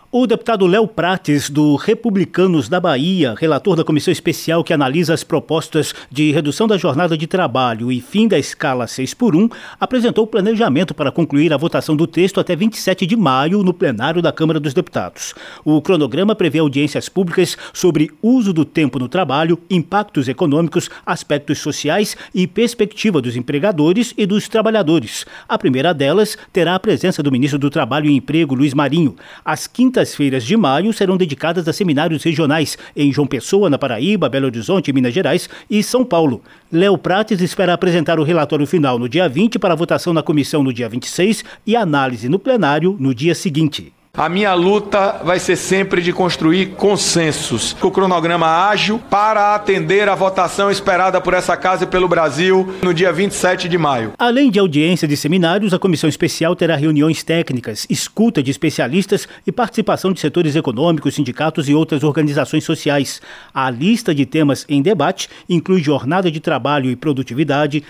O deputado Léo Prates, do Republicanos da Bahia, relator da comissão especial que analisa as propostas de redução da jornada de trabalho e fim da escala 6x1, apresentou o planejamento para concluir a votação do texto até 27 de maio no plenário da Câmara dos Deputados. O cronograma prevê audiências públicas sobre uso do tempo no trabalho, impactos econômicos, aspectos sociais e perspectiva dos empregadores e dos trabalhadores. A primeira delas terá a presença do ministro do Trabalho e Emprego, Luiz Marinho. As quintas-feiras de maio serão dedicadas a seminários regionais em João Pessoa, na Paraíba, Belo Horizonte, Minas Gerais e São Paulo. Léo Prates espera apresentar o relatório final no dia 20 para votação na comissão no dia 26 e análise no plenário no dia seguinte. A minha luta vai ser sempre de construir consensos, com o cronograma ágil para atender a votação esperada por essa casa e pelo Brasil no dia 27 de maio. Além de audiência de seminários, a comissão especial terá reuniões técnicas, escuta de especialistas e participação de setores econômicos, sindicatos e outras organizações sociais. A lista de temas em debate inclui jornada de trabalho e produtividade,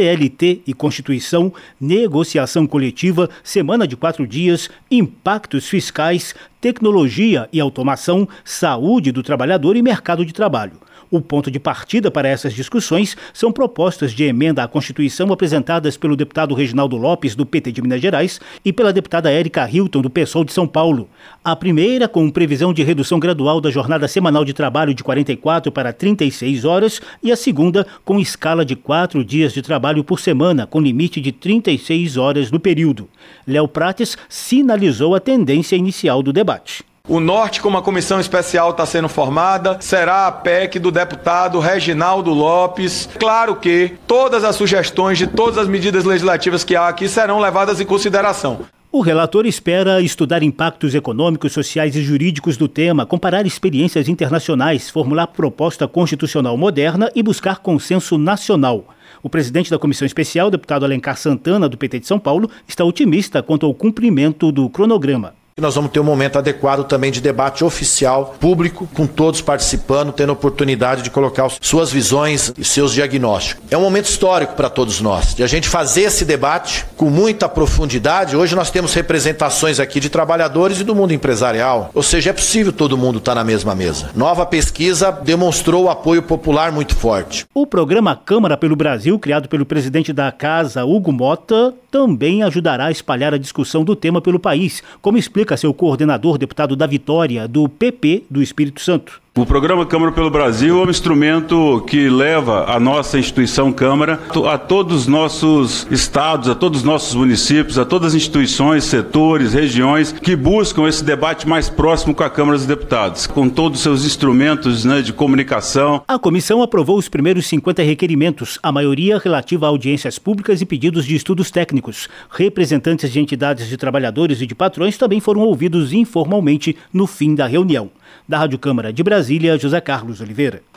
CLT e Constituição, negociação coletiva, semana de 4 dias, impactos fiscais, tecnologia e automação, saúde do trabalhador e mercado de trabalho. O ponto de partida para essas discussões são propostas de emenda à Constituição apresentadas pelo deputado Reginaldo Lopes, do PT de Minas Gerais, e pela deputada Érica Hilton, do PSOL de São Paulo. A primeira, com previsão de redução gradual da jornada semanal de trabalho de 44 para 36 horas, e a segunda, com escala de 4 dias de trabalho por semana, com limite de 36 horas no período. Léo Prates sinalizou a tendência inicial do debate. O Norte, como a comissão especial está sendo formada, será a PEC do deputado Reginaldo Lopes. Claro que todas as sugestões de todas as medidas legislativas que há aqui serão levadas em consideração. O relator espera estudar impactos econômicos, sociais e jurídicos do tema, comparar experiências internacionais, formular proposta constitucional moderna e buscar consenso nacional. O presidente da comissão especial, deputado Alencar Santana, do PT de São Paulo, está otimista quanto ao cumprimento do cronograma. Nós vamos ter um momento adequado também de debate oficial, público, com todos participando, tendo a oportunidade de colocar suas visões e seus diagnósticos. É um momento histórico para todos nós, de a gente fazer esse debate com muita profundidade. Hoje nós temos representações aqui de trabalhadores e do mundo empresarial, ou seja, é possível todo mundo estar na mesma mesa. Nova pesquisa demonstrou o apoio popular muito forte. O programa Câmara pelo Brasil, criado pelo presidente da Casa, Hugo Mota, também ajudará a espalhar a discussão do tema pelo país, como explica seu coordenador, deputado da Vitória, do PP do Espírito Santo. O programa Câmara pelo Brasil é um instrumento que leva a nossa instituição Câmara a todos os nossos estados, a todos os nossos municípios, a todas as instituições, setores, regiões que buscam esse debate mais próximo com a Câmara dos Deputados, com todos os seus instrumentos, de comunicação. A comissão aprovou os primeiros 50 requerimentos, a maioria relativa a audiências públicas e pedidos de estudos técnicos. Representantes de entidades de trabalhadores e de patrões também foram ouvidos informalmente no fim da reunião. Da Rádio Câmara de Brasília, José Carlos Oliveira.